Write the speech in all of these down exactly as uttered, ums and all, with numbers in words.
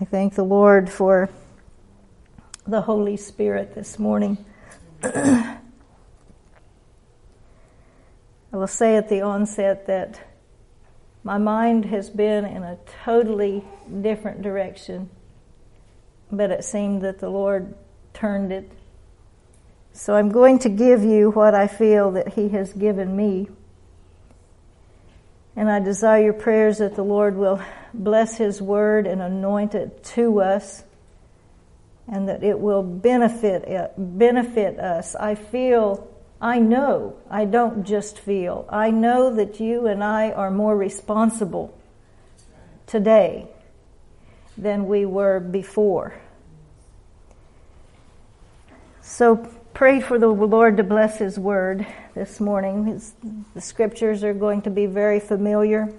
I thank the Lord for the Holy Spirit this morning. I will say at the onset that my mind has been in a totally different direction, but it seemed that the Lord turned it. So I'm going to give you what I feel that He has given me. And I desire your prayers that the Lord will bless His word and anoint it to us, and that it will benefit benefit us. I feel, I know, I don't just feel. I know that you and I are more responsible today than we were before. So pray for the Lord to bless His word this morning. His, the scriptures are going to be very familiar.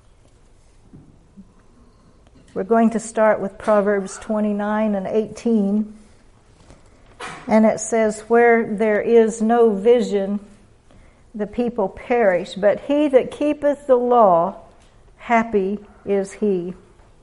We're going to start with Proverbs twenty-nine and eighteen. And it says, where there is no vision, the people perish, but he that keepeth the law, happy is he.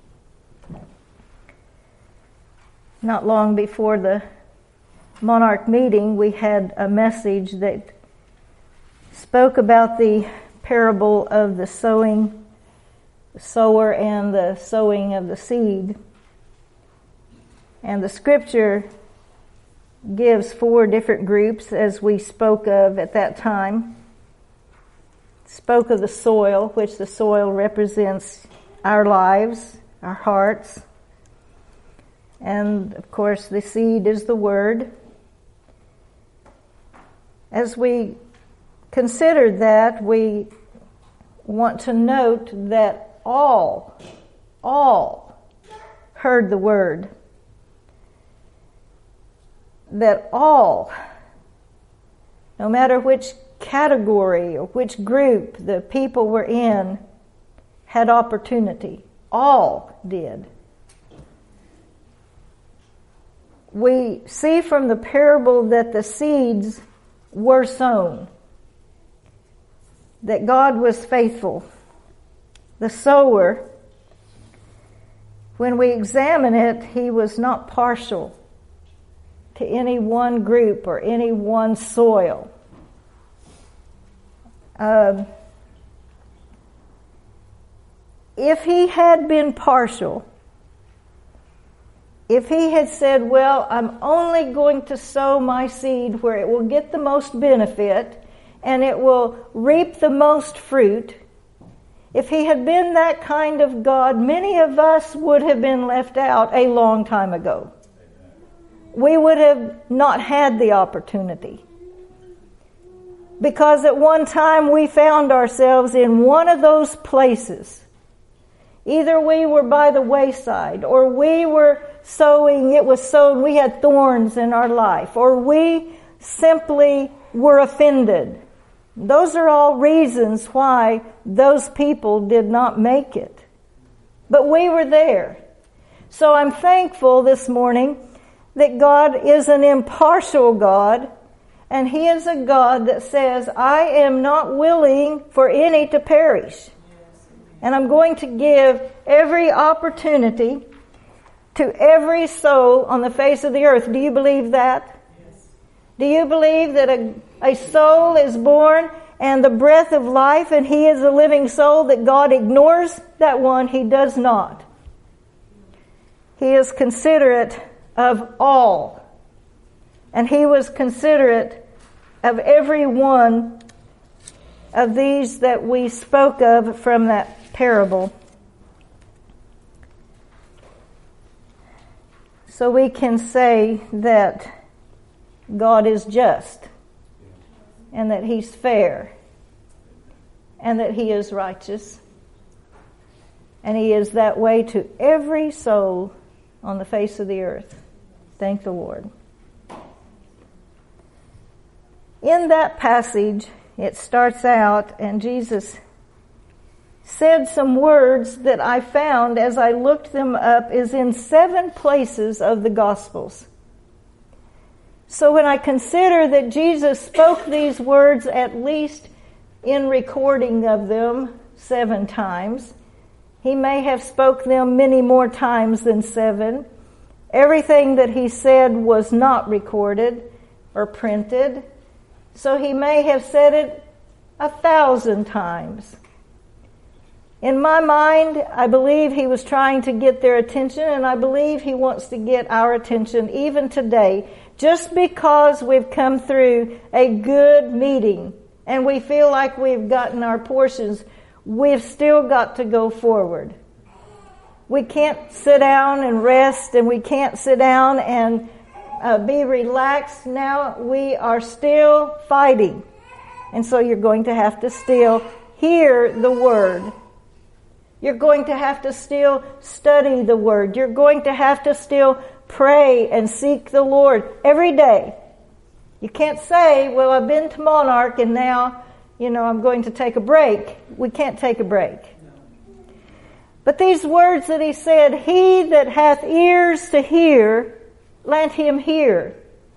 Not long before the Monarch meeting, we had a message that spoke about the parable of the sowing, the sower and the sowing of the seed. And the scripture gives four different groups, as we spoke of at that time. Spoke of the soil, which the soil represents our lives, our hearts. And of course the seed is the word. As we considered that, we want to note that all, all heard the word. That all, no matter which category or which group the people were in, had opportunity. All did. We see from the parable that the seeds were sown, that God was faithful. The sower, when we examine it, he was not partial to any one group or any one soil. Um, if he had been partial, if he had said, well, I'm only going to sow my seed where it will get the most benefit and it will reap the most fruit, if he had been that kind of God, many of us would have been left out a long time ago. We would have not had the opportunity. Because at one time we found ourselves in one of those places. Either we were by the wayside, or we were sowing, it was sown, we had thorns in our life, or we simply were offended. Those are all reasons why those people did not make it. But we were there. So I'm thankful this morning that God is an impartial God, and He is a God that says, I am not willing for any to perish. And I'm going to give every opportunity to every soul on the face of the earth. Do you believe that? Yes. Do you believe that a, a soul is born and the breath of life and he is a living soul, that God ignores that one? He does not. He is considerate of all. And He was considerate of every one of these that we spoke of from that parable. So we can say that God is just, and that He's fair, and that He is righteous, and He is that way to every soul on the face of the earth. Thank the Lord. In that passage, it starts out, and Jesus said some words that I found as I looked them up is in seven places of the Gospels. So when I consider that Jesus spoke these words at least in recording of them seven times, He may have spoke them many more times than seven. Everything that he said was not recorded or printed, so he may have said it a thousand times. In my mind, I believe he was trying to get their attention, and I believe he wants to get our attention even today. Just because we've come through a good meeting and we feel like we've gotten our portions, we've still got to go forward. We can't sit down and rest, and we can't sit down and uh, be relaxed. Now we are still fighting. And so you're going to have to still hear the word. You're going to have to still study the word. You're going to have to still pray and seek the Lord every day. You can't say, well, I've been to Monarch and now, you know, I'm going to take a break. We can't take a break. But these words that he said, he that hath ears to hear, let him hear.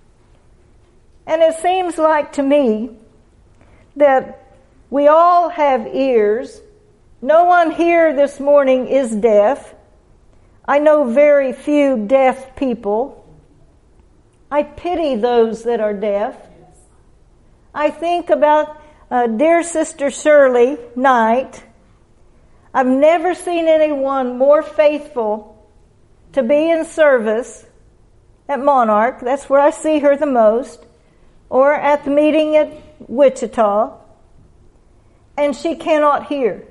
And it seems like to me that we all have ears. No one here this morning is deaf. I know very few deaf people. I pity those that are deaf. I think about uh, dear Sister Shirley Knight. I've never seen anyone more faithful to be in service at Monarch. That's where I see her the most. Or at the meeting at Wichita. And she cannot hear.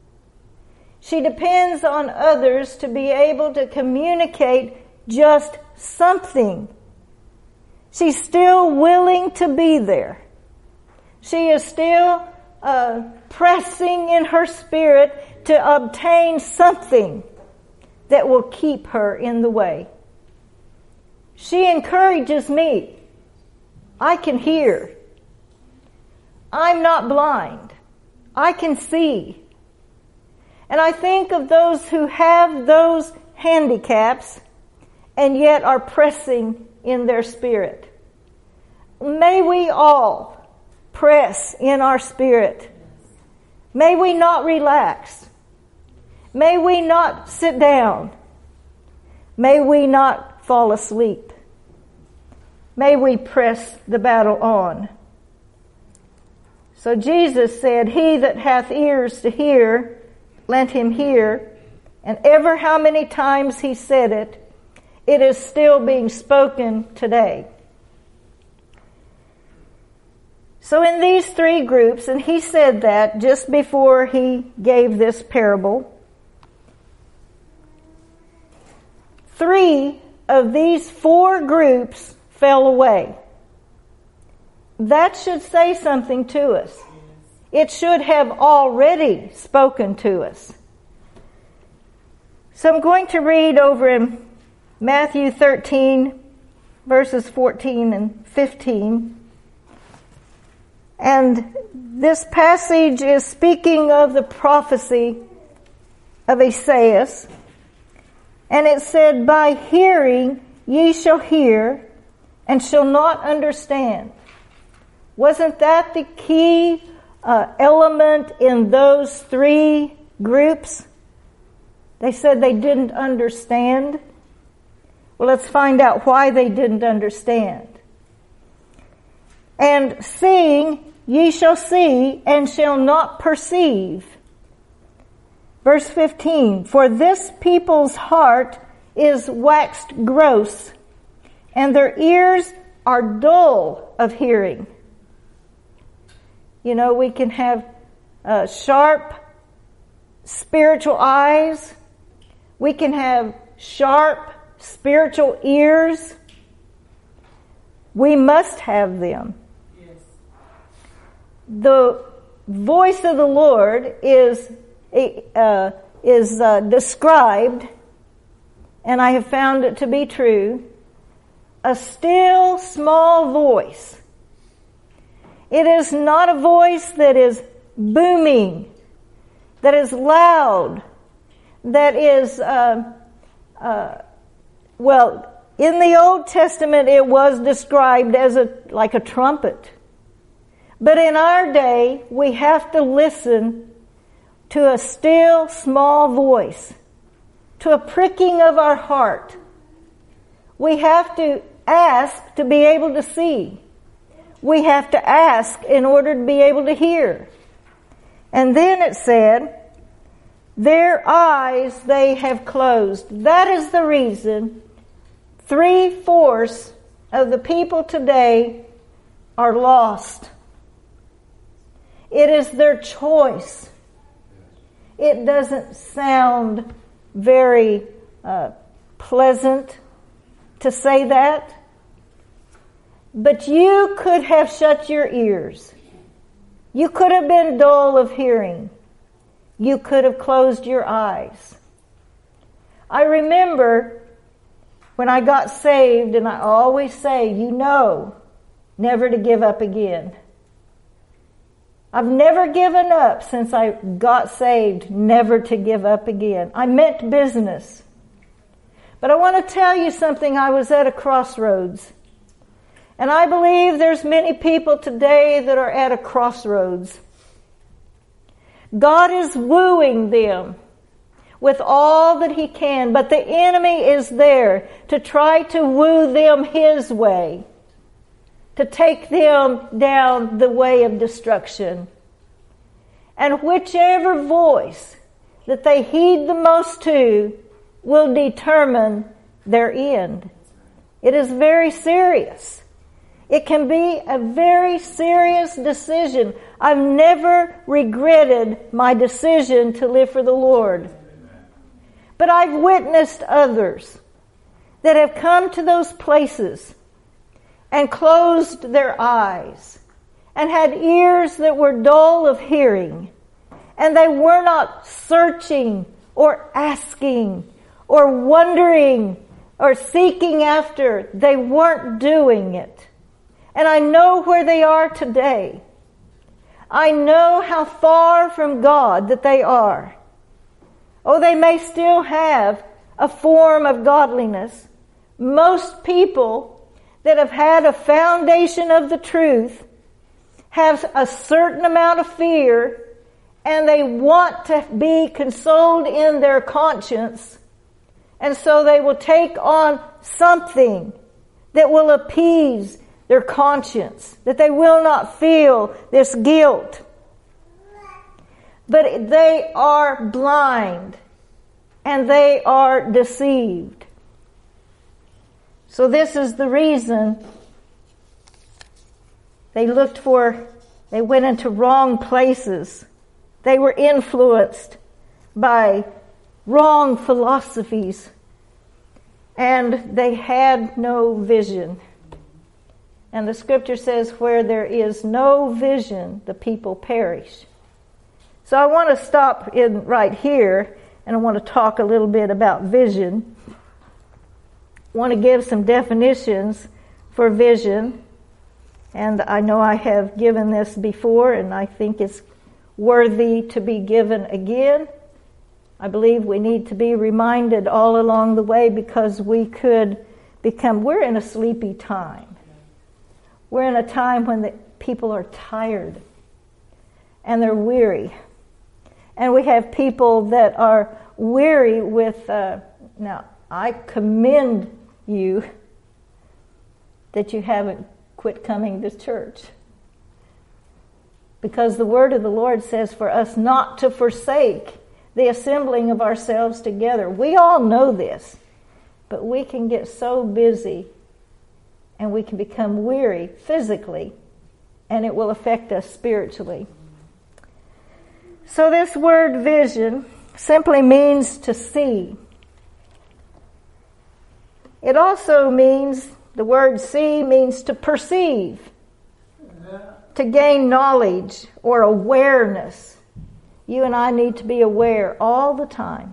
She depends on others to be able to communicate just something. She's still willing to be there. She is still uh, pressing in her spirit to obtain something that will keep her in the way. She encourages me. I can hear. I'm not blind. I can see. And I think of those who have those handicaps and yet are pressing in their spirit. May we all press in our spirit. May we not relax. May we not sit down. May we not fall asleep. May we press the battle on. So Jesus said, he that hath ears to hear, let him hear. And ever how many times he said it, it is still being spoken today. So in these three groups, and he said that just before he gave this parable, three of these four groups fell away. That should say something to us. It should have already spoken to us. So I'm going to read over in Matthew thirteen, verses fourteen and fifteen. And this passage is speaking of the prophecy of Esaias. And it said, by hearing ye shall hear, and shall not understand. Wasn't that the key uh, element in those three groups? They said they didn't understand. Well, let's find out why they didn't understand. And seeing ye shall see, and shall not perceive. Verse fifteen, for this people's heart is waxed gross, and their ears are dull of hearing. You know, we can have uh, sharp spiritual eyes. We can have sharp spiritual ears. We must have them. Yes. The voice of the Lord is uh, is uh, described, and I have found it to be true, a still small voice. It is not a voice that is booming, that is loud, that is, uh, uh, well, in the Old Testament it was described as a like a trumpet. But in our day, we have to listen to a still small voice, to a pricking of our heart. We have to ask to be able to see. We have to ask in order to be able to hear. And then it said, their eyes they have closed. That is the reason three-fourths of the people today are lost. It is their choice. It doesn't sound very uh, pleasant to say that. But you could have shut your ears. You could have been dull of hearing. You could have closed your eyes. I remember when I got saved, and I always say, you know, never to give up again. I've never given up since I got saved, never to give up again. I meant business. But I want to tell you something. I was at a crossroads. And I believe there's many people today that are at a crossroads. God is wooing them with all that He can, but the enemy is there to try to woo them His way, to take them down the way of destruction. And whichever voice that they heed the most to will determine their end. It is very serious. It can be a very serious decision. I've never regretted my decision to live for the Lord. But I've witnessed others that have come to those places and closed their eyes and had ears that were dull of hearing, and they were not searching or asking or wondering or seeking after. They weren't doing it. And I know where they are today. I know how far from God that they are. Oh, they may still have a form of godliness. Most people that have had a foundation of the truth have a certain amount of fear, and they want to be consoled in their conscience. And so they will take on something that will appease their conscience, that they will not feel this guilt. But they are blind and they are deceived. So this is the reason they looked for, they went into wrong places. They were influenced by wrong philosophies, and they had no vision. And the scripture says, where there is no vision, the people perish. So I want to stop in right here, and I want to talk a little bit about vision. I want to give some definitions for vision. And I know I have given this before, and I think it's worthy to be given again. I believe we need to be reminded all along the way, because we could become, we're in a sleepy time. We're in a time when the people are tired and they're weary. And we have people that are weary with, uh, now, I commend you that you haven't quit coming to church. Because the word of the Lord says for us not to forsake the assembling of ourselves together. We all know this, but we can get so busy and we can become weary physically, and it will affect us spiritually. So this word vision simply means to see. It also means, the word see means to perceive, to gain knowledge or awareness. You and I need to be aware all the time.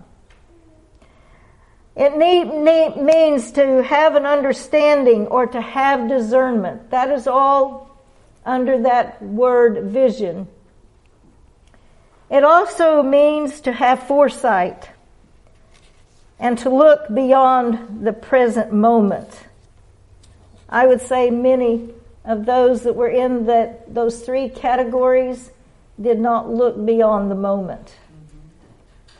It need, need, means to have an understanding or to have discernment. That is all under that word vision. It also means to have foresight and to look beyond the present moment. I would say many of those that were in that those three categories did not look beyond the moment.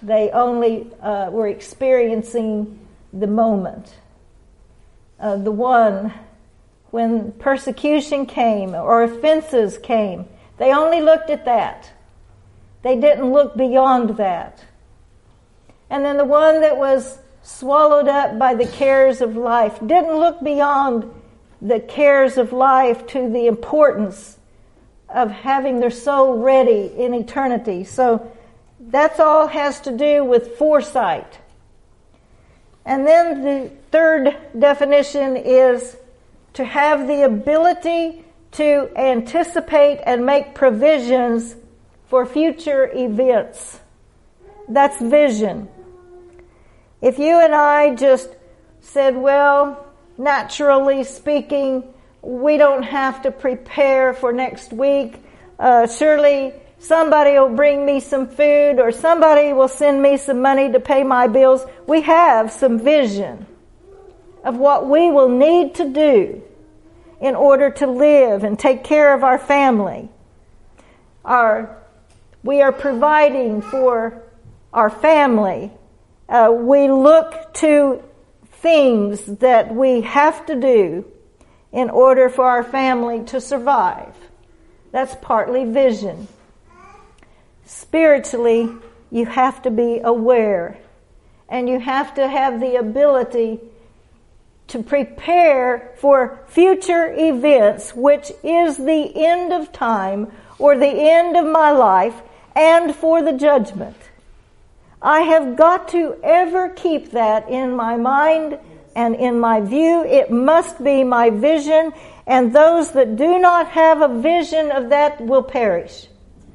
They only uh, were experiencing the moment. Uh, the one, when persecution came or offenses came, they only looked at that. They didn't look beyond that. And then the one that was swallowed up by the cares of life didn't look beyond the cares of life to the importance of having their soul ready in eternity. So that's all has to do with foresight. And then the third definition is to have the ability to anticipate and make provisions for future events. That's vision. If you and I just said, well, naturally speaking, we don't have to prepare for next week. Uh, surely somebody will bring me some food or somebody will send me some money to pay my bills. We have some vision of what we will need to do in order to live and take care of our family. Our, we are providing for our family. Uh, we look to things that we have to do in order for our family to survive. That's partly vision. Spiritually, you have to be aware, and you have to have the ability to prepare for future events, which is the end of time or the end of my life, and for the judgment. I have got to ever keep that in my mind and in my view. It must be my vision, and those that do not have a vision of that will perish.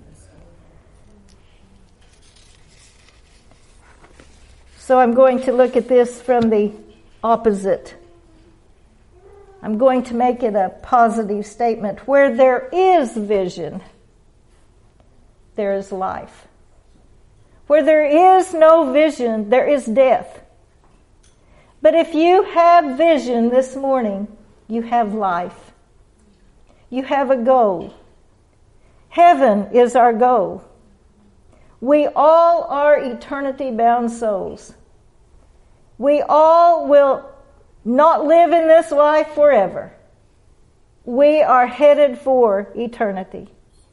So I'm going to look at this from the opposite. I'm going to make it a positive statement. Where there is vision, there is life. Where there is no vision, there is death. But if you have vision this morning, you have life. You have a goal. Heaven is our goal. We all are eternity-bound souls. We all will not live in this life forever. We are headed for eternity.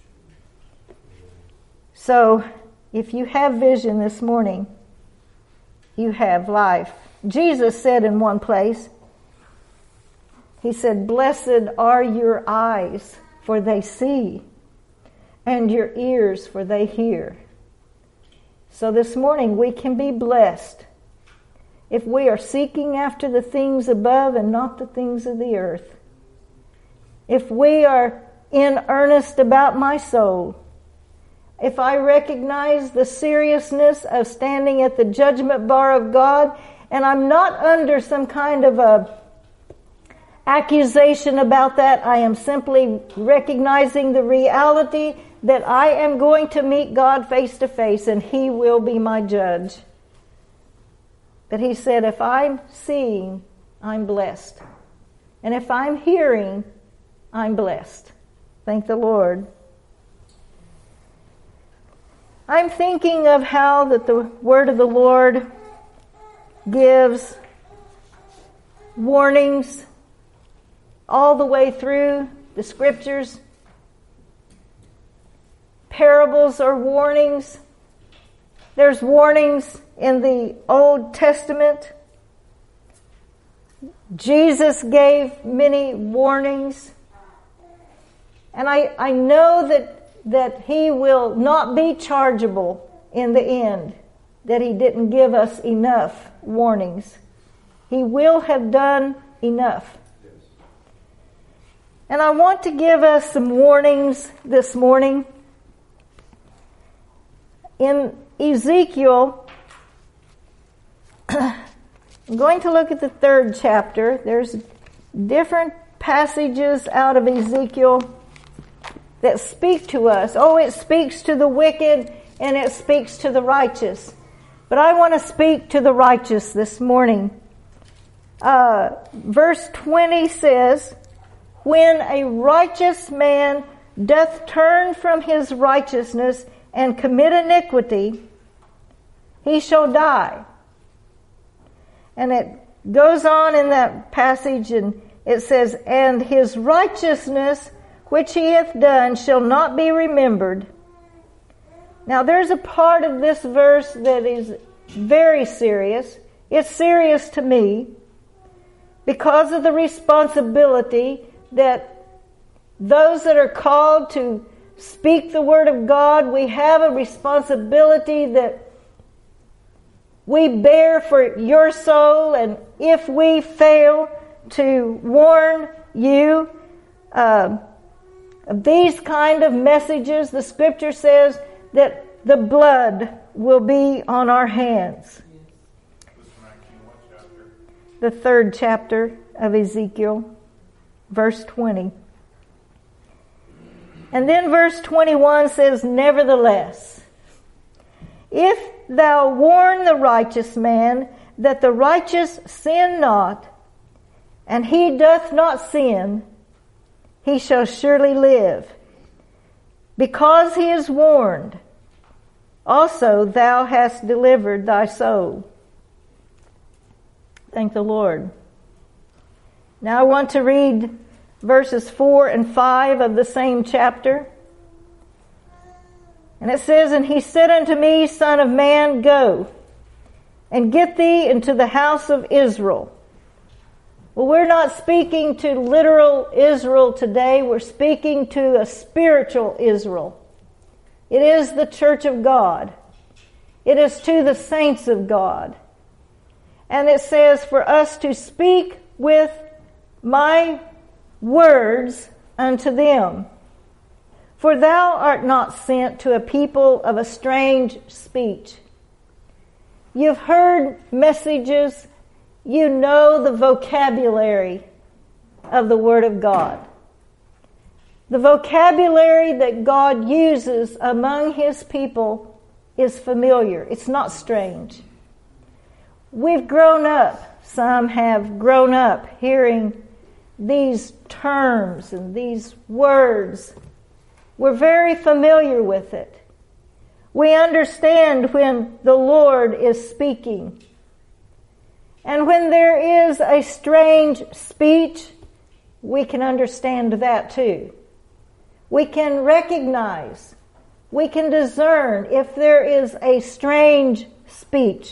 So, if you have vision this morning, you have life. Jesus said in one place, he said, "Blessed are your eyes, for they see, and your ears, for they hear." So this morning we can be blessed if we are seeking after the things above and not the things of the earth. If we are in earnest about my soul, if I recognize the seriousness of standing at the judgment bar of God, and I'm not under some kind of a accusation about that, I am simply recognizing the reality that I am going to meet God face to face, and He will be my judge. But He said, if I'm seeing, I'm blessed. And if I'm hearing, I'm blessed. Thank the Lord. I'm thinking of how that the word of the Lord gives warnings all the way through the scriptures. Parables are warnings. There's warnings in the Old Testament. Jesus gave many warnings. And I, I know that that He will not be chargeable in the end, that He didn't give us enough warnings. He will have done enough. And I want to give us some warnings this morning. In Ezekiel, I'm going to look at the third chapter. There's different passages out of Ezekiel that speak to us. Oh, it speaks to the wicked and it speaks to the righteous. But I want to speak to the righteous this morning. Uh, verse twenty says, "When a righteous man doth turn from his righteousness and commit iniquity, he shall die. And it goes on in that passage, and it says, and his righteousness which he hath done shall not be remembered. Now there's a part of this verse that is very serious. It's serious to me because of the responsibility that those that are called to speak the word of God, we have a responsibility that we bear for your soul. And if we fail to warn you uh, of these kind of messages, the scripture says that the blood will be on our hands. The third chapter of Ezekiel, verse twenty. And then verse twenty-one says, nevertheless, if thou warn the righteous man that the righteous sin not, and he doth not sin, he shall surely live. Because he is warned, also thou hast delivered thy soul. Thank the Lord. Now I want to read verses four and five of the same chapter. And it says, and he said unto me, Son of man, go, and get thee into the house of Israel. Well, we're not speaking to literal Israel today. We're speaking to a spiritual Israel. It is the church of God. It is to the saints of God. And it says for us to speak with my words unto them. For thou art not sent to a people of a strange speech. You've heard messages. You know the vocabulary of the Word of God. The vocabulary that God uses among His people is familiar. It's not strange. We've grown up, some have grown up hearing these terms and these words. We're very familiar with it. We understand when the Lord is speaking. And when there is a strange speech, we can understand that too. We can recognize, we can discern if there is a strange speech.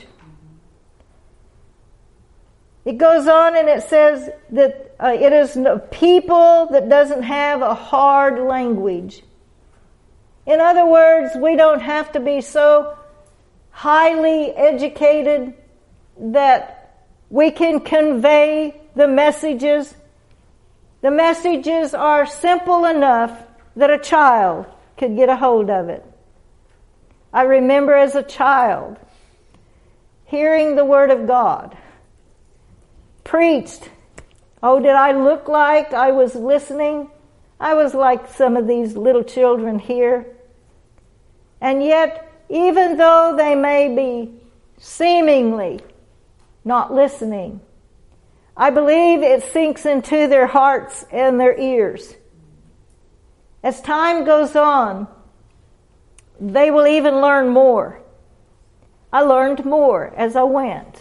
It goes on and it says that uh, it is a people that doesn't have a hard language. In other words, we don't have to be so highly educated that we can convey the messages. The messages are simple enough that a child could get a hold of it. I remember as a child hearing the Word of God preached. Oh, did I look like I was listening? I was like some of these little children here. And yet, even though they may be seemingly not listening, I believe it sinks into their hearts and their ears. As time goes on, they will even learn more. I learned more as I went.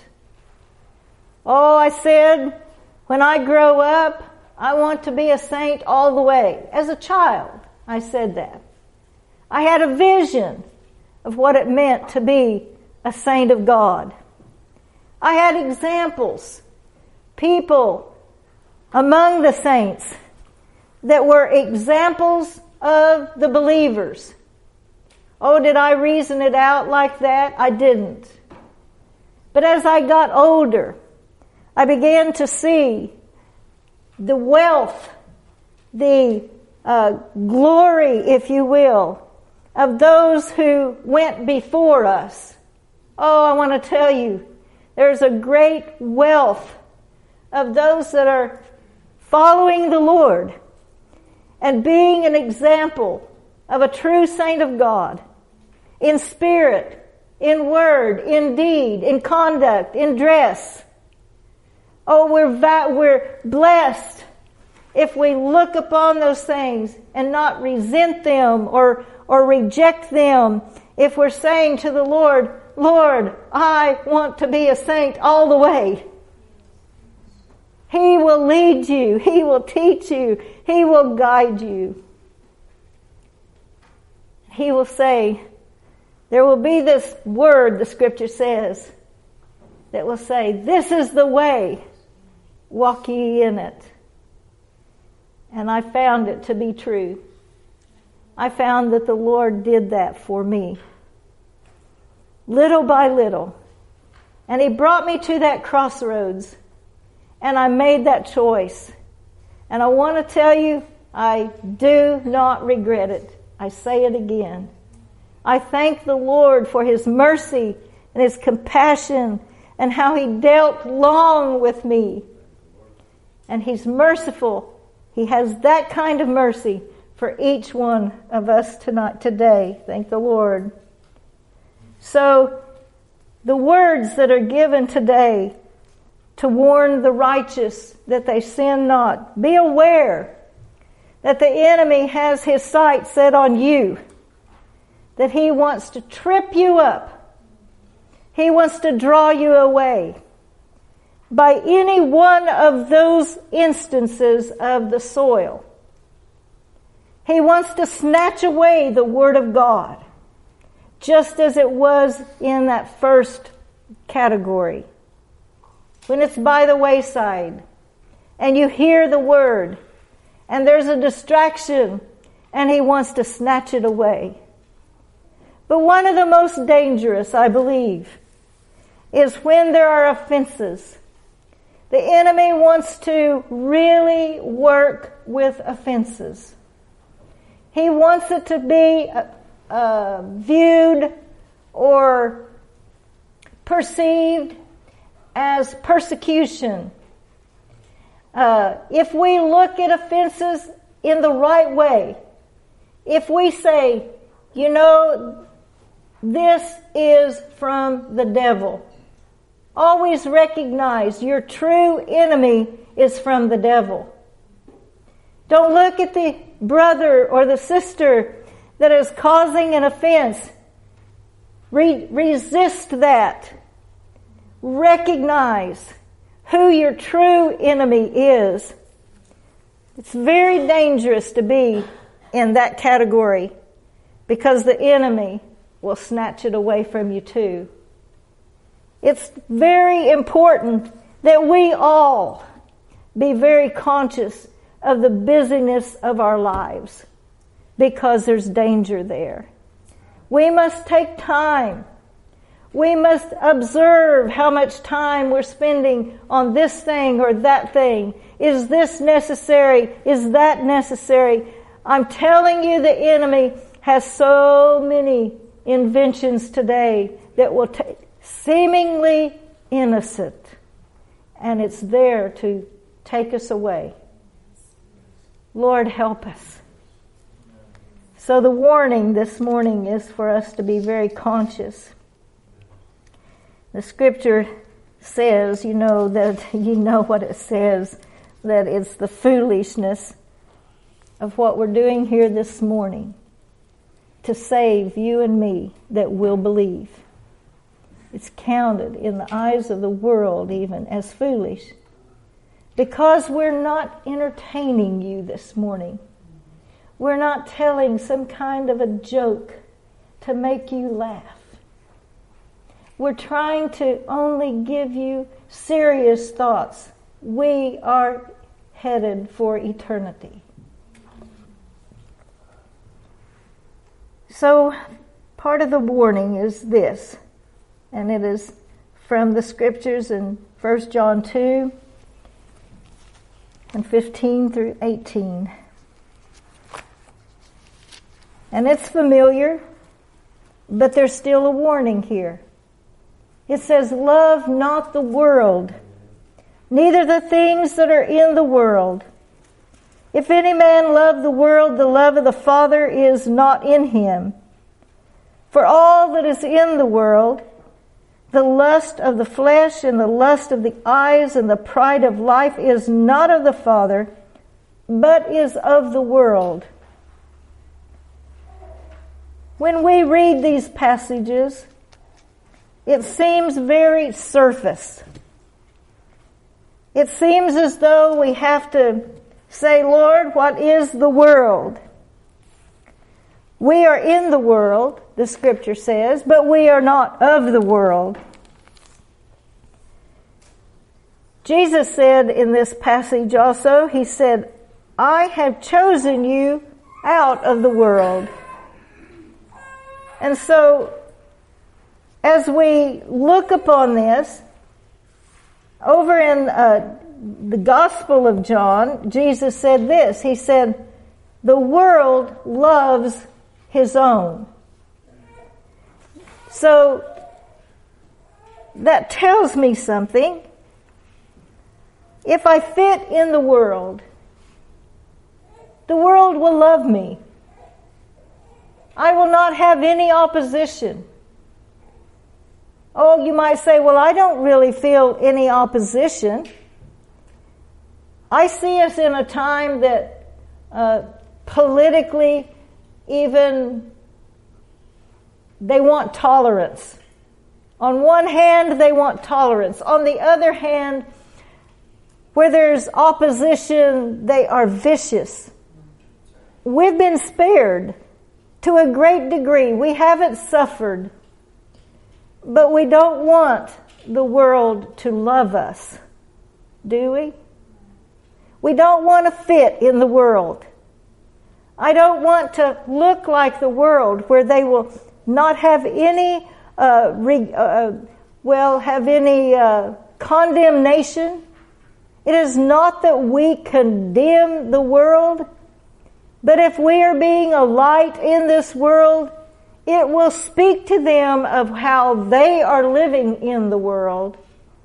Oh, I said, when I grow up, I want to be a saint all the way. As a child, I said that. I had a vision of what it meant to be a saint of God. I had examples, people among the saints that were examples of the believers. Oh, did I reason it out like that? I didn't. But as I got older, I began to see the wealth, the uh, glory, if you will, of those who went before us. Oh, I want to tell you, there's a great wealth of those that are following the Lord and being an example of a true saint of God in spirit, in word, in deed, in conduct, in dress. Oh, we're va- we're blessed if we look upon those things and not resent them or or reject them. If we're saying to the Lord, Lord, I want to be a saint all the way. He will lead you. He will teach you. He will guide you. He will say, there will be this word, the scripture says, that will say, this is the way, walk ye in it. And I found it to be true. I found that the Lord did that for me. Little by little. And He brought me to that crossroads. And I made that choice. And I want to tell you, I do not regret it. I say it again. I thank the Lord for His mercy and His compassion and how He dealt long with me. And He's merciful. He has that kind of mercy for each one of us tonight, today. Thank the Lord. So, the words that are given today to warn the righteous that they sin not. Be aware that the enemy has his sight set on you. That he wants to trip you up. He wants to draw you away. By any one of those instances of the soil. He wants to snatch away the Word of God. Just as it was in that first category. When it's by the wayside. And you hear the Word. And there's a distraction. And he wants to snatch it away. But one of the most dangerous, I believe, is when there are offenses. The enemy wants to really work with offenses. He wants it to be uh, uh, viewed or perceived as persecution. Uh, if we look at offenses in the right way, if we say, you know, this is from the devil. Always recognize your true enemy is from the devil. Don't look at the brother or the sister that is causing an offense. Re- resist that. Recognize who your true enemy is. It's very dangerous to be in that category because the enemy will snatch it away from you too. It's very important that we all be very conscious of the busyness of our lives because there's danger there. We must take time. We must observe how much time we're spending on this thing or that thing. Is this necessary? Is that necessary? I'm telling you, the enemy has so many inventions today that will take seemingly innocent, and it's there to take us away. Lord, help us. So the warning this morning is for us to be very conscious. The scripture says, you know, that you know what it says, that it's the foolishness of what we're doing here this morning to save you and me that will believe. It's counted in the eyes of the world even as foolish. Because we're not entertaining you this morning. We're not telling some kind of a joke to make you laugh. We're trying to only give you serious thoughts. We are headed for eternity. So, part of the warning is this. And it is from the scriptures in First John two and fifteen through eighteen. And it's familiar, but there's still a warning here. It says, love not the world, neither the things that are in the world. If any man love the world, the love of the Father is not in him. For all that is in the world, the lust of the flesh and the lust of the eyes and the pride of life is not of the Father, but is of the world. When we read these passages, it seems very surface. It seems as though we have to say, Lord, what is the world? We are in the world, the scripture says, but we are not of the world. Jesus said in this passage also, he said, I have chosen you out of the world. And so, as we look upon this, over in uh, the Gospel of John, Jesus said this. He said, the world loves his own. So, that tells me something. If I fit in the world, the world will love me. I will not have any opposition. Oh, you might say, well, I don't really feel any opposition. I see us in a time that uh, politically, even they want tolerance. On one hand, they want tolerance. On the other hand, where there's opposition, they are vicious. We've been spared to a great degree. We haven't suffered. But we don't want the world to love us, do we? We don't want to fit in the world. I don't want to look like the world where they will not have any, uh, re, uh, well, have any uh, condemnation. It is not that we condemn the world, but if we are being a light in this world, it will speak to them of how they are living in the world.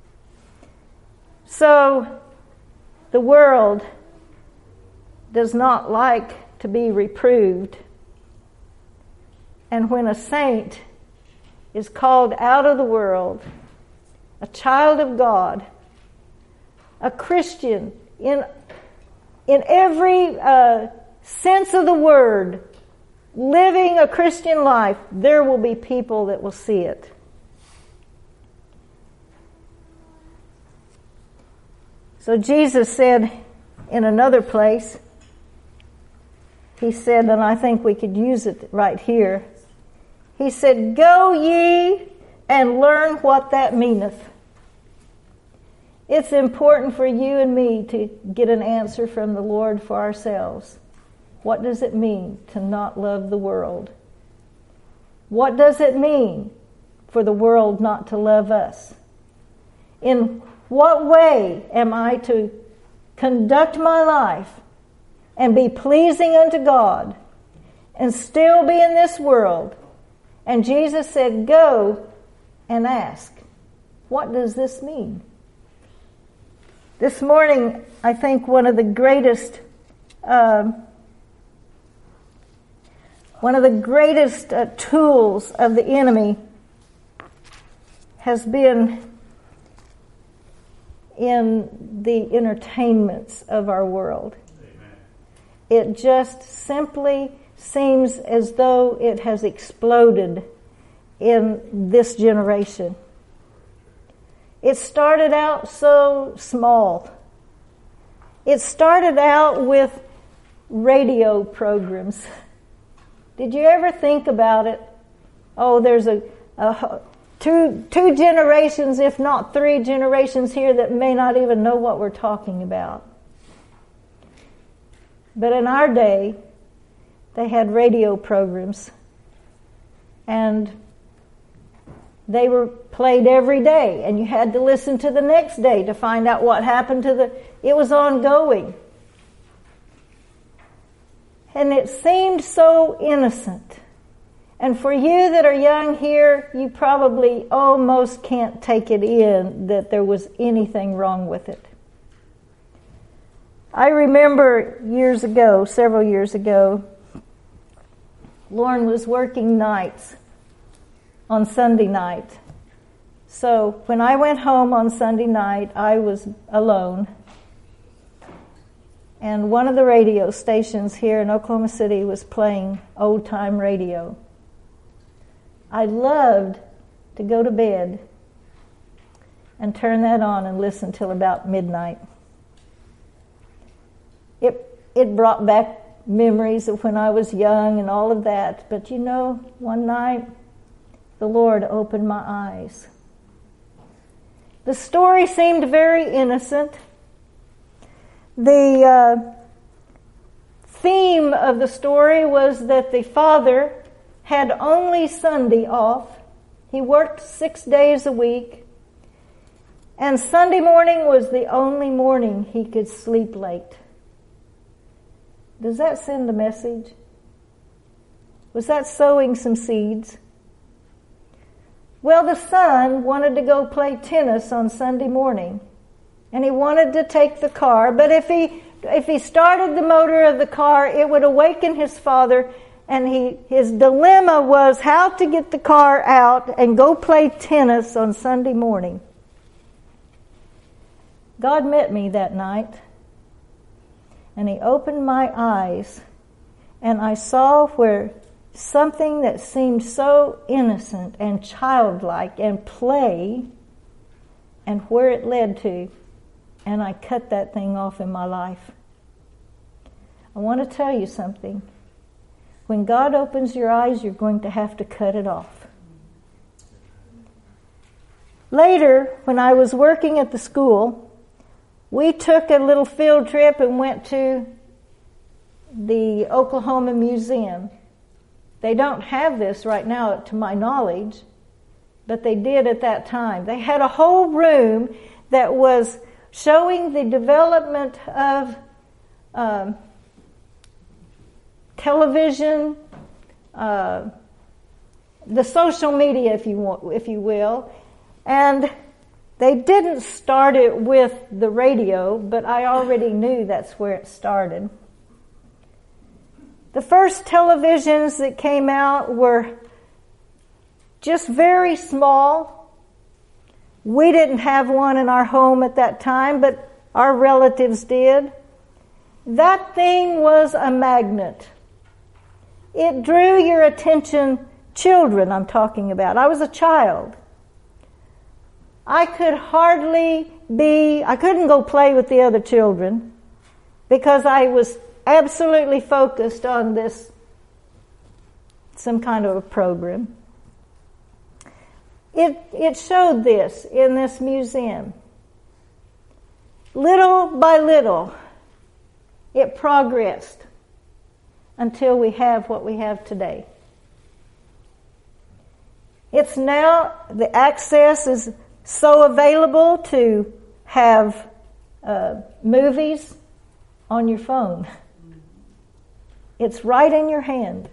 So, the world does not like to be reproved. And when a saint is called out of the world, a child of God, a Christian in in every uh, sense of the word, living a Christian life, there will be people that will see it. So Jesus said in another place, he said, and I think we could use it right here, he said, go ye and learn what that meaneth. It's important for you and me to get an answer from the Lord for ourselves. What does it mean to not love the world? What does it mean for the world not to love us? In what way am I to conduct my life and be pleasing unto God and still be in this world? And Jesus said, go and ask. What does this mean? This morning, I think one of the greatest, um, one of the greatest uh, tools of the enemy has been in the entertainments of our world. Amen. It just simply seems as though it has exploded in this generation. It started out so small. It started out with radio programs. Did you ever think about it? Oh, there's a, a two two generations, if not three generations here that may not even know what we're talking about. But in our day, they had radio programs, and they were played every day, and you had to listen to the next day to find out what happened to the... It was ongoing. And it seemed so innocent. And for you that are young here, you probably almost can't take it in that there was anything wrong with it. I remember years ago, several years ago, Lauren was working nights on Sunday night. So when I went home on Sunday night, I was alone. And one of the radio stations here in Oklahoma City was playing old-time radio. I loved to go to bed and turn that on and listen till about midnight. It it brought back memories of when I was young and all of that. But you know, one night, the Lord opened my eyes. The story seemed very innocent. The uh, theme of the story was that the father had only Sunday off. He worked six days a week. And Sunday morning was the only morning he could sleep late. Does that send a message? Was that sowing some seeds? Well, the son wanted to go play tennis on Sunday morning, and he wanted to take the car, but if he if he started the motor of the car, it would awaken his father, and he his dilemma was how to get the car out and go play tennis on Sunday morning. God met me that night, and he opened my eyes, and I saw where something that seemed so innocent and childlike and play, and where it led to, and I cut that thing off in my life. I want to tell you something. When God opens your eyes, you're going to have to cut it off. Later, when I was working at the school, we took a little field trip and went to the Oklahoma Museum. They don't have this right now, to my knowledge, but they did at that time. They had a whole room that was showing the development of um, television, uh, the social media, if you want, if you will, and they didn't start it with the radio, but I already knew that's where it started. The first televisions that came out were just very small. We didn't have one in our home at that time, but our relatives did. That thing was a magnet. It drew your attention, children I'm talking about. I was a child. I could hardly be, I couldn't go play with the other children because I was absolutely focused on this, some kind of a program. It, it showed this in this museum. Little by little, it progressed until we have what we have today. It's now, the access is so available to have uh, movies on your phone. It's right in your hand.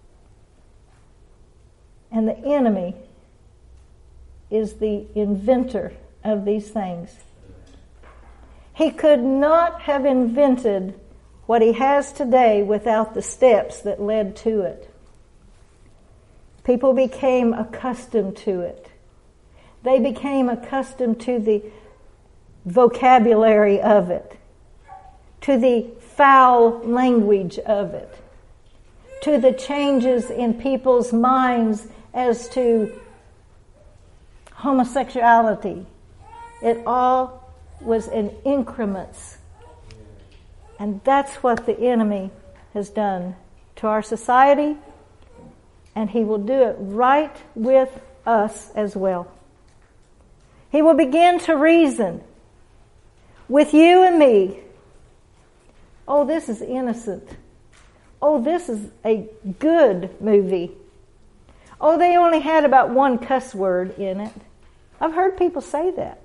And the enemy is the inventor of these things. He could not have invented what he has today without the steps that led to it. People became accustomed to it. They became accustomed to the vocabulary of it, to the foul language of it, to the changes in people's minds as to homosexuality. It all was in increments. And that's what the enemy has done to our society, and he will do it right with us as well. He will begin to reason with you and me. Oh, this is innocent. Oh, this is a good movie. Oh, they only had about one cuss word in it. I've heard people say that.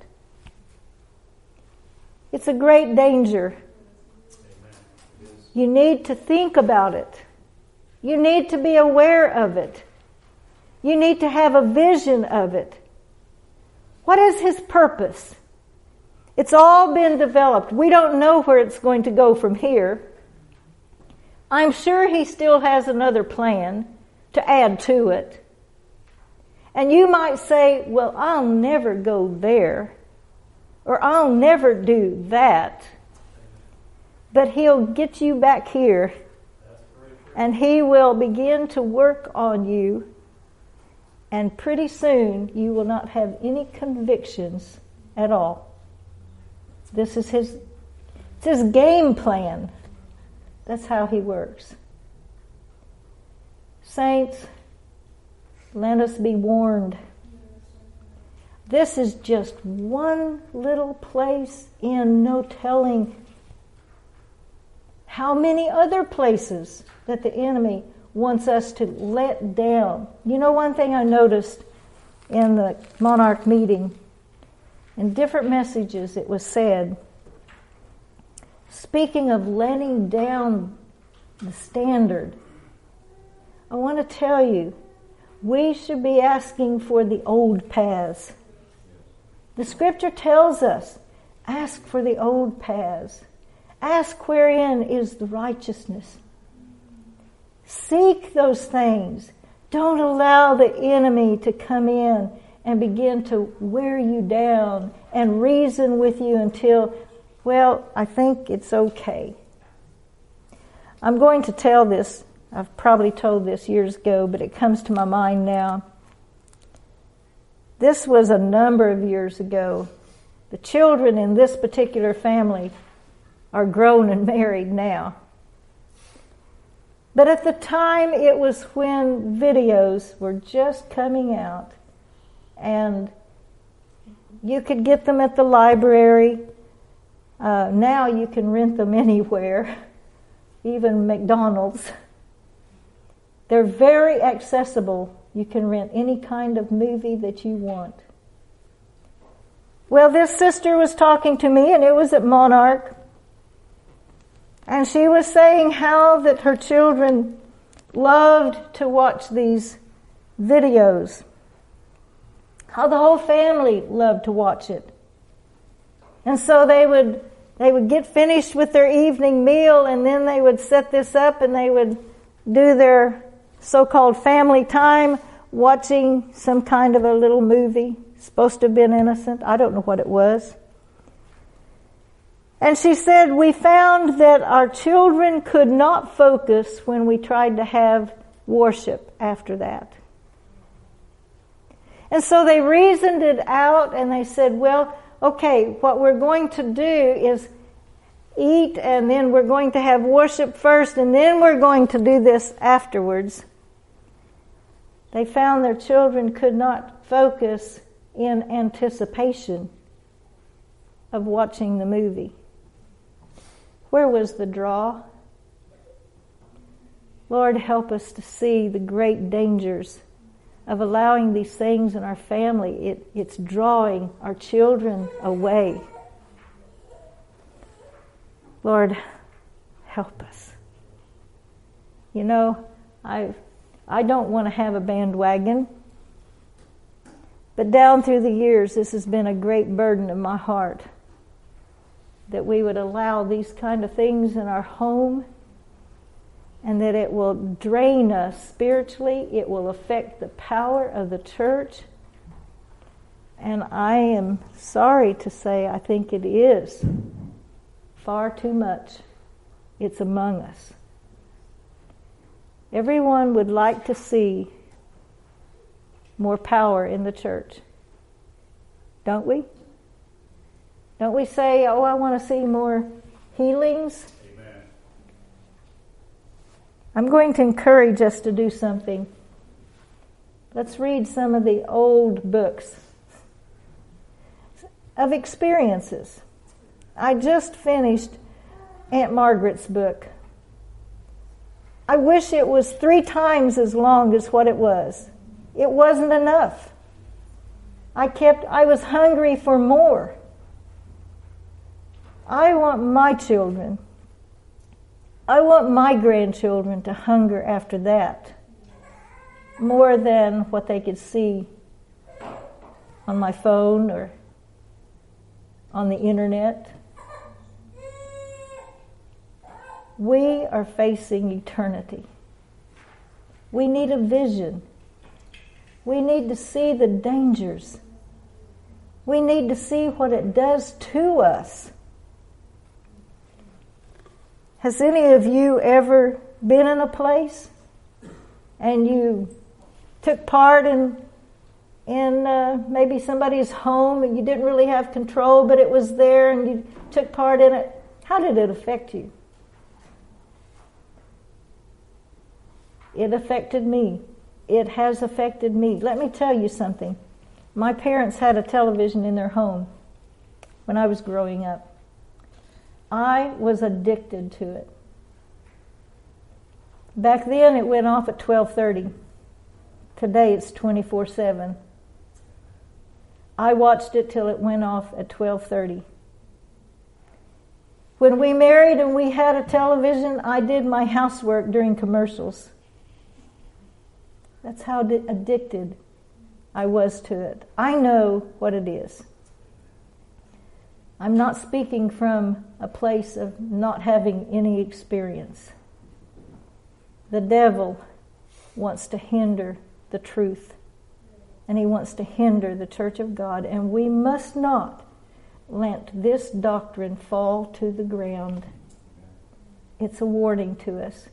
It's a great danger. You need to think about it. You need to be aware of it. You need to have a vision of it. What is his purpose? It's all been developed. We don't know where it's going to go from here. I'm sure he still has another plan to add to it. And you might say, well, I'll never go there, or I'll never do that. But he'll get you back here, and he will begin to work on you And pretty soon, you will not have any convictions at all. This is his, it's his game plan. That's how he works. Saints, let us be warned. This is just one little place in no telling how many other places that the enemy wants us to let down. You know, one thing I noticed in the Monarch meeting, in different messages it was said, speaking of letting down the standard, I want to tell you, we should be asking for the old paths. The scripture tells us, ask for the old paths. Ask wherein is the righteousness. Seek those things. Don't allow the enemy to come in and begin to wear you down and reason with you until, well, I think it's okay. I'm going to tell this. I've probably told this years ago, but it comes to my mind now. This was a number of years ago. The children in this particular family are grown and married now. But at the time, it was when videos were just coming out, and you could get them at the library. Uh, now you can rent them anywhere, even McDonald's. They're very accessible. You can rent any kind of movie that you want. Well, this sister was talking to me, and it was at Monarch. And she was saying how that her children loved to watch these videos. How the whole family loved to watch it. And so they would they would get finished with their evening meal, and then they would set this up and they would do their so-called family time, watching some kind of a little movie, supposed to have been innocent. I don't know what it was. And she said, we found that our children could not focus when we tried to have worship after that. And so they reasoned it out, and they said, well, okay, what we're going to do is eat, and then we're going to have worship first, and then we're going to do this afterwards. They found their children could not focus in anticipation of watching the movie. Where was the draw? Lord, help us to see the great dangers of allowing these things in our family. It, it's drawing our children away. Lord, help us. You know, I I don't want to have a bandwagon, but down through the years, this has been a great burden in my heart, that we would allow these kind of things in our home, and that it will drain us spiritually. It will affect the power of the church. And I am sorry to say, I think it is far too much. It's among us. Everyone would like to see more power in the church. Don't we? Don't we say, oh, I want to see more healings? Amen. I'm going to encourage us to do something. Let's read some of the old books of experiences. I just finished Aunt Margaret's book. I wish it was three times as long as what it was. It wasn't enough. I kept, I was hungry for more. I want my children, I want my grandchildren to hunger after that more than what they could see on my phone or on the internet. We are facing eternity. We need a vision. We need to see the dangers. We need to see what it does to us. Has any of you ever been in a place and you took part in in uh, maybe somebody's home and you didn't really have control, but it was there and you took part in it. How did it affect you? It affected me. It has affected me. Let me tell you something. My parents had a television in their home when I was growing up. I was addicted to it. Back then it went off at twelve thirty. Today it's twenty-four seven. I watched it till it went off at twelve thirty. When we married and we had a television, I did my housework during commercials. That's how addicted I was to it. I know what it is. I'm not speaking from a place of not having any experience. The devil wants to hinder the truth, and he wants to hinder the church of God, and we must not let this doctrine fall to the ground. It's a warning to us.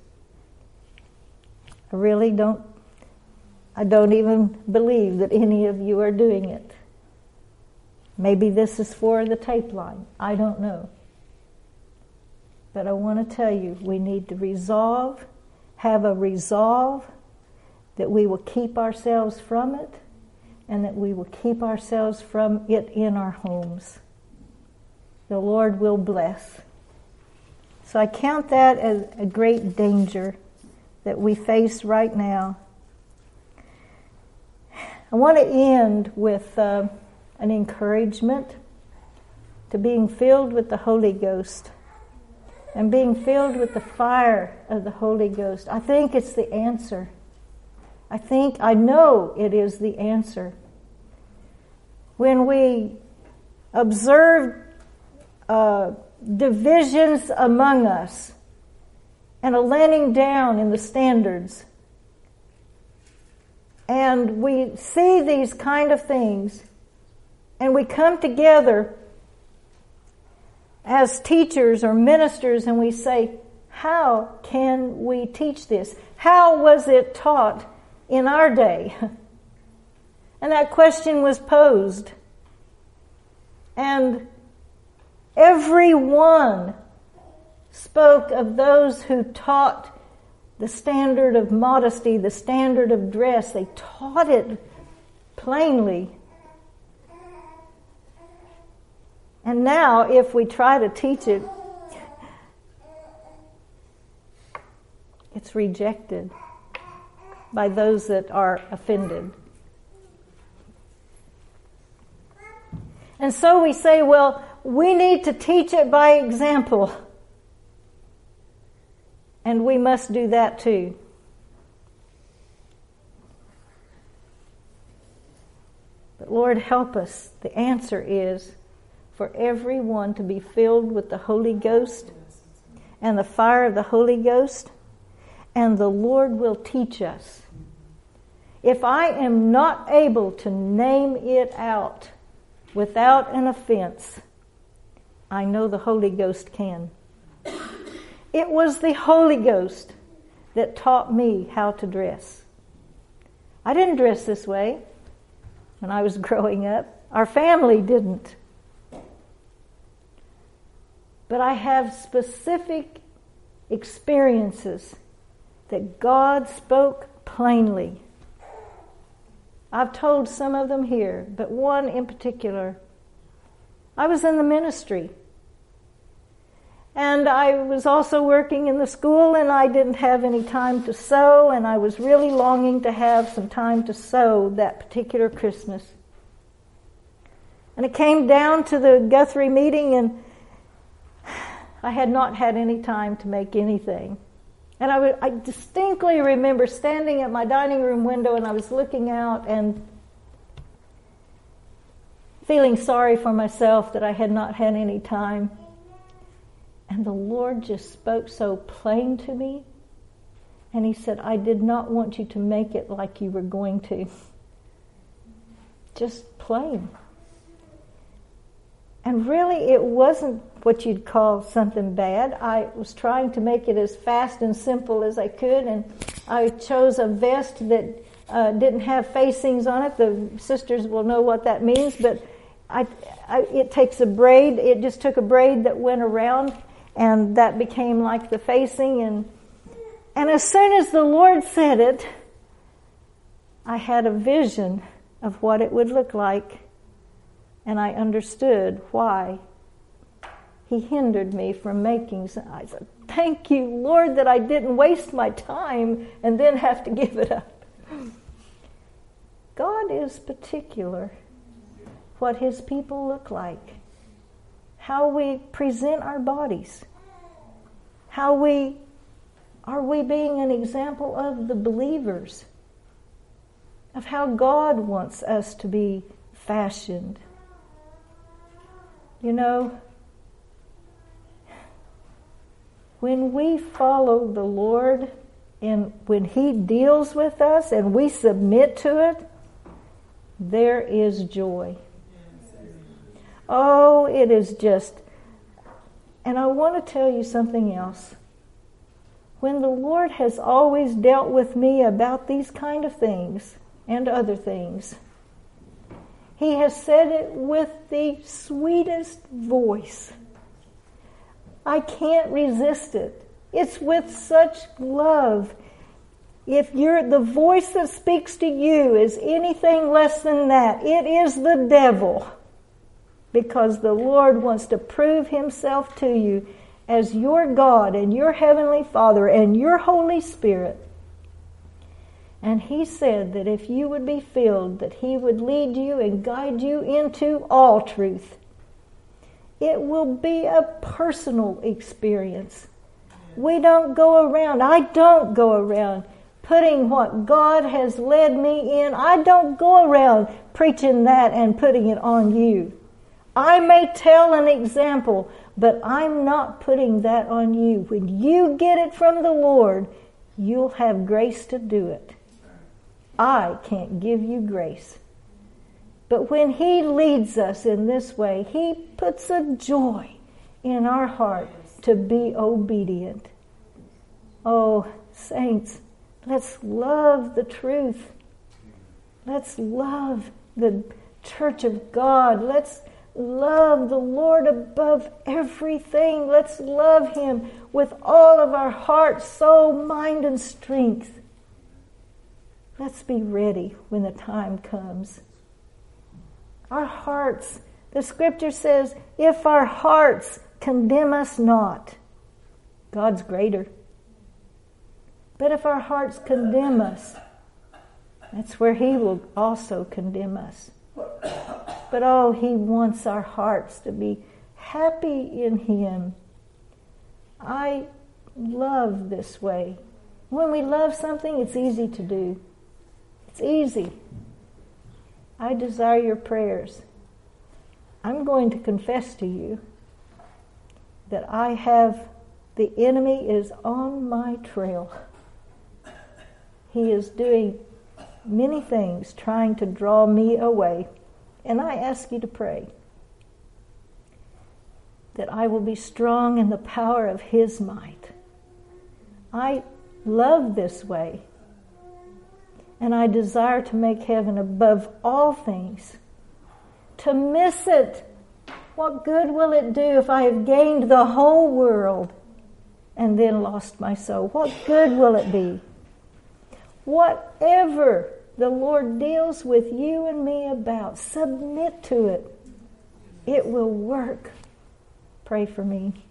I really don't, I don't even believe that any of you are doing it. Maybe this is for the tape line. I don't know. But I want to tell you, we need to resolve, have a resolve that we will keep ourselves from it and that we will keep ourselves from it in our homes. The Lord will bless. So I count that as a great danger that we face right now. I want to end with uh, an encouragement to being filled with the Holy Ghost and being filled with the fire of the Holy Ghost. I think it's the answer. I think, I know it is the answer. When we observe uh, divisions among us and a letting down in the standards, and we see these kind of things, and we come together as teachers or ministers and we say, how can we teach this? How was it taught in our day? And that question was posed. And everyone spoke of those who taught the standard of modesty, the standard of dress. They taught it plainly. And now, if we try to teach it, it's rejected by those that are offended. And so we say, well, we need to teach it by example. And we must do that too. But Lord, help us. The answer is for everyone to be filled with the Holy Ghost and the fire of the Holy Ghost, and the Lord will teach us. If I am not able to name it out without an offense, I know the Holy Ghost can. It was the Holy Ghost that taught me how to dress. I didn't dress this way when I was growing up. Our family didn't. But I have specific experiences that God spoke plainly. I've told some of them here, but one in particular. I was in the ministry. And I was also working in the school, and I didn't have any time to sew, and I was really longing to have some time to sew that particular Christmas. And it came down to the Guthrie meeting, and I had not had any time to make anything. And I, would, I distinctly remember standing at my dining room window, and I was looking out and feeling sorry for myself that I had not had any time. And the Lord just spoke so plain to me. And He said, I did not want you to make it like you were going to. Just plain. And really, it wasn't what you'd call something bad. I was trying to make it as fast and simple as I could, and I chose a vest that uh, didn't have facings on it. The sisters will know what that means, but I, I, it takes a braid. It just took a braid that went around, and that became like the facing. And and as soon as the Lord said it, I had a vision of what it would look like, and I understood why He hindered me from making. I said, thank you, Lord, that I didn't waste my time and then have to give it up. God is particular what His people look like, how we present our bodies, how we, are we being an example of the believers, of how God wants us to be fashioned. You know, when we follow the Lord and when He deals with us and we submit to it, there is joy. Oh, it is just... And I want to tell you something else. When the Lord has always dealt with me about these kind of things and other things, He has said it with the sweetest voice. I can't resist it. It's with such love. If you're, the voice that speaks to you is anything less than that, it is the devil. Because the Lord wants to prove Himself to you as your God and your Heavenly Father and your Holy Spirit. And He said that if you would be filled, that He would lead you and guide you into all truth. It will be a personal experience. We don't go around, I don't go around putting what God has led me in. I don't go around preaching that and putting it on you. I may tell an example, but I'm not putting that on you. When you get it from the Lord, you'll have grace to do it. I can't give you grace. But when He leads us in this way, He puts a joy in our heart to be obedient. Oh, saints, let's love the truth. Let's love the church of God. Let's love the Lord above everything. Let's love Him with all of our heart, soul, mind, and strength. Let's be ready when the time comes. Our hearts, the Scripture says, if our hearts condemn us not, God's greater. But if our hearts condemn us, that's where He will also condemn us. But oh, He wants our hearts to be happy in Him. I love this way. When we love something, it's easy to do. It's easy. I desire your prayers. I'm going to confess to you that I have, the enemy is on my trail. He is doing many things trying to draw me away. And I ask you to pray that I will be strong in the power of His might. I love this way. And I desire to make heaven above all things. To miss it, what good will it do if I have gained the whole world and then lost my soul? What good will it be? Whatever the Lord deals with you and me about, submit to it. It will work. Pray for me.